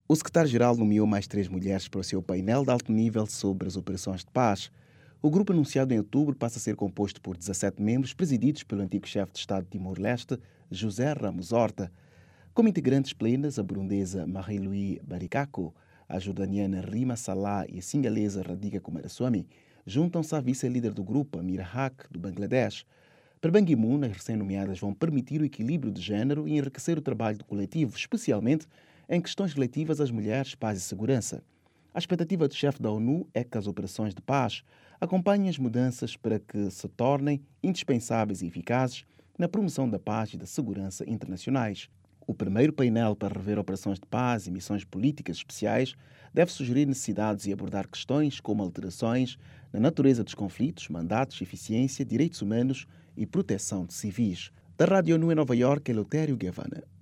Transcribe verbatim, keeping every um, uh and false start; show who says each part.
Speaker 1: O secretário-geral nomeou mais três mulheres para o seu painel de alto nível sobre as operações de paz. O grupo anunciado em outubro passa a ser composto por dezassete membros, presididos pelo antigo chefe de Estado de Timor-Leste, José Ramos Horta. Como integrantes plenas, a burundesa Marie-Louise Barikako, a jordaniana Rima Salah e a singalesa Radhika Kumaraswamy juntam-se à vice-líder do grupo, Amira Haq, do Bangladesh. Para Ban Ki-moon, as recém-nomeadas vão permitir o equilíbrio de género e enriquecer o trabalho do coletivo, especialmente em questões relativas às mulheres, paz e segurança. A expectativa do chefe da ONU é que as operações de paz acompanhem as mudanças para que se tornem indispensáveis e eficazes na promoção da paz e da segurança internacionais. O primeiro painel para rever operações de paz e missões políticas especiais deve sugerir necessidades e abordar questões como alterações na natureza dos conflitos, mandatos, eficiência, direitos humanos e proteção de civis. Da Rádio ONU em Nova Iorque, Eleutério Guevara.